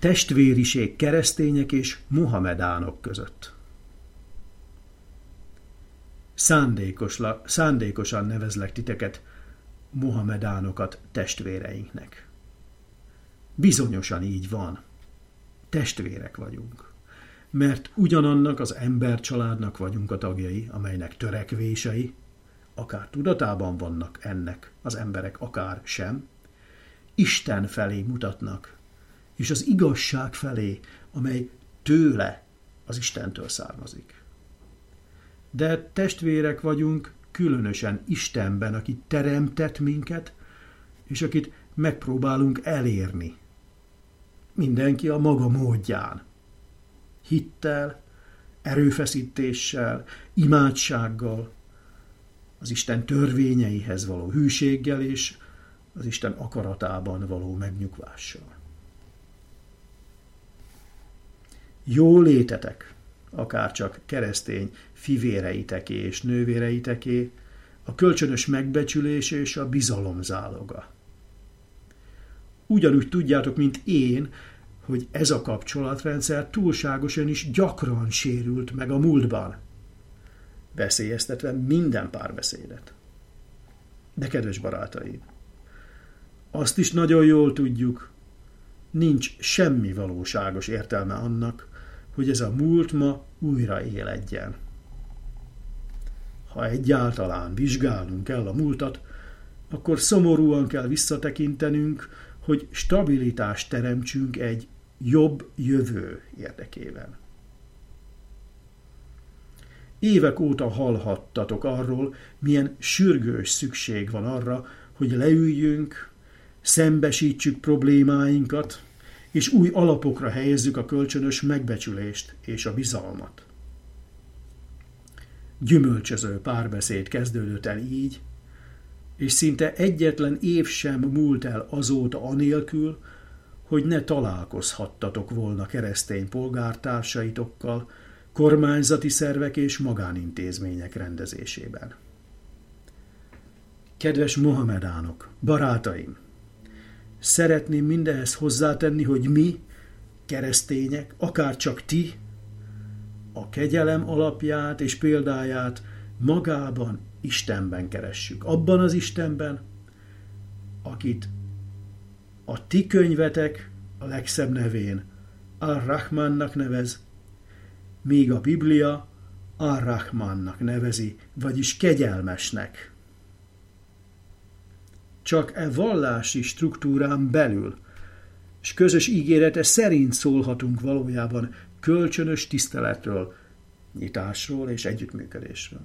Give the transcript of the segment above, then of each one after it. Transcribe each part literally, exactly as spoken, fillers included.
Testvériség keresztények és mohamedánok között. Szándékosla, szándékosan nevezlek titeket, mohamedánokat testvéreinknek. Bizonyosan így van. Testvérek vagyunk. Mert ugyanannak az embercsaládnak vagyunk a tagjai, amelynek törekvései, akár tudatában vannak ennek az emberek, akár sem, Isten felé mutatnak, és az igazság felé, amely tőle, az Istentől származik. De testvérek vagyunk különösen Istenben, aki teremtett minket, és akit megpróbálunk elérni. Mindenki a maga módján. Hittel, erőfeszítéssel, imádsággal, az Isten törvényeihez való hűséggel és az Isten akaratában való megnyugvással. Jó létetek, akárcsak keresztény fivéreiteké és nővéreiteké, a kölcsönös megbecsülés és a bizalom záloga. Ugyanúgy tudjátok, mint én, hogy ez a kapcsolatrendszer túlságosan is gyakran sérült meg a múltban, veszélyeztetve minden párbeszédet. De kedves barátaim, azt is nagyon jól tudjuk, nincs semmi valóságos értelme annak, hogy ez a múlt ma újra éledjen. Ha egyáltalán vizsgálnunk kell a múltat, akkor szomorúan kell visszatekintenünk, hogy stabilitást teremtsünk egy jobb jövő érdekében. Évek óta hallhattatok arról, milyen sürgős szükség van arra, hogy leüljünk, szembesítsük problémáinkat, és új alapokra helyezzük a kölcsönös megbecsülést és a bizalmat. Gyümölcsöző párbeszéd kezdődött el így, és szinte egyetlen év sem múlt el azóta anélkül, hogy ne találkozhattatok volna keresztény polgártársaitokkal, kormányzati szervek és magánintézmények rendezésében. Kedves mohamedánok, barátaim! Szeretném mindehez hozzátenni, hogy mi, keresztények, akárcsak ti, a kegyelem alapját és példáját magában, Istenben keressük. Abban az Istenben, akit a ti könyvetek a legszebb nevén Ar-Rahmannak nevez, míg a Biblia Ar-Rahmannak nevezi, vagyis kegyelmesnek. Csak e vallási struktúrán belül, és közös ígérete szerint szólhatunk valójában kölcsönös tiszteletről, nyitásról és együttműködésről.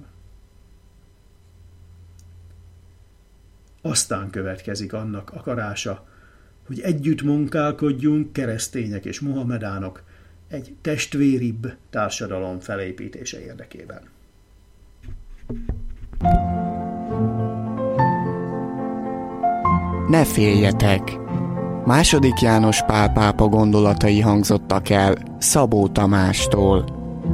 Aztán következik annak akarása, hogy együtt munkálkodjunk, keresztények és mohamedánok, egy testvéribb társadalom felépítése érdekében. Ne féljetek! Második János Pál pápa gondolatai hangzottak el Szabó Tamástól.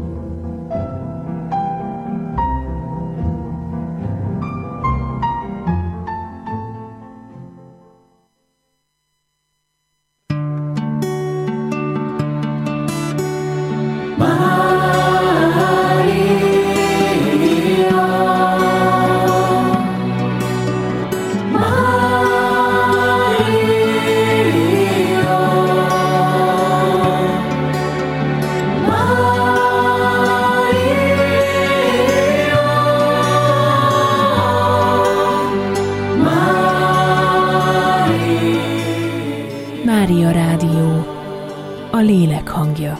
Mária Rádió, a lélek hangja.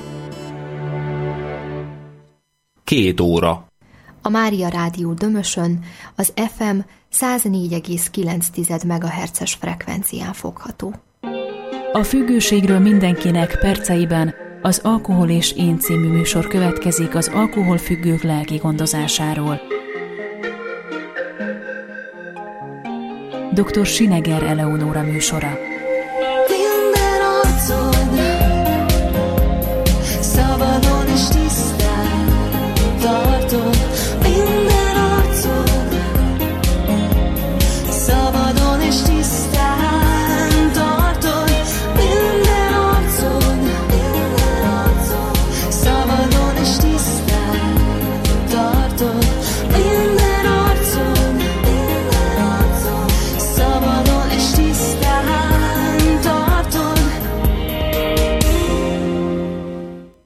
Két óra. A Mária Rádió Dömösön az ef em száz négy egész kilenc megahertzes frekvencián fogható. A függőségről mindenkinek perceiben az Alkohol és én című műsor következik az alkoholfüggők lelki gondozásáról. doktor Sineger Eleonóra műsora.